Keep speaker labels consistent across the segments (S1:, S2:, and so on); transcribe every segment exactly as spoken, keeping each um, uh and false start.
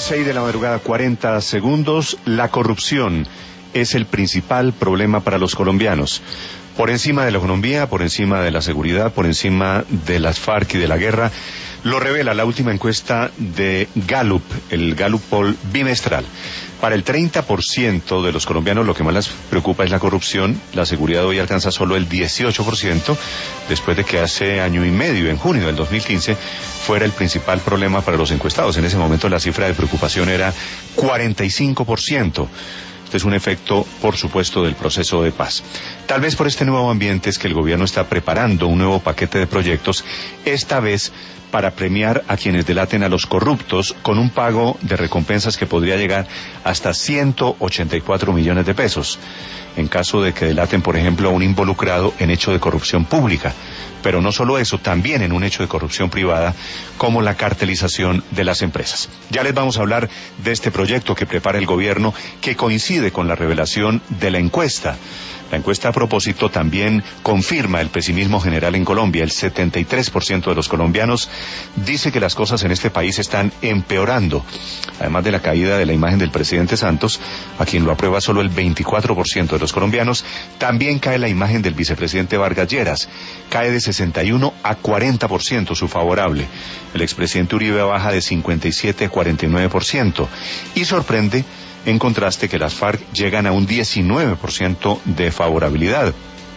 S1: seis de la madrugada, cuarenta segundos. La corrupción es el principal problema para los colombianos. Por encima de la economía, por encima de la seguridad, por encima de las FARC y de la guerra, lo revela la última encuesta de Gallup, el Gallup Poll bimestral. Para el treinta por ciento de los colombianos lo que más les preocupa es la corrupción. La seguridad hoy alcanza solo el dieciocho por ciento, después de que hace año y medio, en junio del dos mil quince, fuera el principal problema para los encuestados. En ese momento la cifra de preocupación era cuarenta y cinco por ciento. Este es un efecto, por supuesto, del proceso de paz. Tal vez por este nuevo ambiente es que el gobierno está preparando un nuevo paquete de proyectos, esta vez para premiar a quienes delaten a los corruptos con un pago de recompensas que podría llegar hasta ciento ochenta y cuatro millones de pesos, en caso de que delaten, por ejemplo, a un involucrado en hecho de corrupción pública. Pero no solo eso, también en un hecho de corrupción privada, como la cartelización de las empresas. Ya les vamos a hablar de este proyecto que prepara el gobierno, que coincide con la revelación de la encuesta. La encuesta, a propósito, también confirma el pesimismo general en Colombia. El setenta y tres por ciento de los colombianos dice que las cosas en este país están empeorando. Además de la caída de la imagen del presidente Santos, a quien lo aprueba solo el veinticuatro por ciento de los colombianos, también cae la imagen del vicepresidente Vargas Lleras. Cae de sesenta y uno a cuarenta por ciento su favorable. El expresidente Uribe baja de cincuenta y siete a cuarenta y nueve por ciento. Y sorprende, en contraste, que las FARC llegan a un diecinueve por ciento de favorabilidad.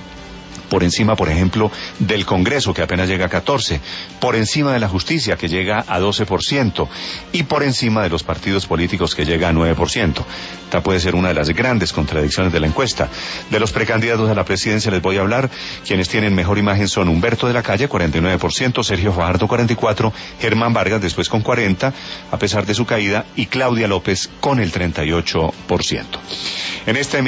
S1: Por encima, por ejemplo, del Congreso, que apenas llega a catorce por ciento, por encima de la justicia, que llega a doce por ciento, y por encima de los partidos políticos, que llega a nueve por ciento. Esta puede ser una de las grandes contradicciones de la encuesta. De los precandidatos a la presidencia les voy a hablar. Quienes tienen mejor imagen son Humberto de la Calle, cuarenta y nueve por ciento, Sergio Fajardo, cuarenta y cuatro por ciento, Germán Vargas después con cuarenta por ciento, a pesar de su caída, y Claudia López con el treinta y ocho por ciento. En este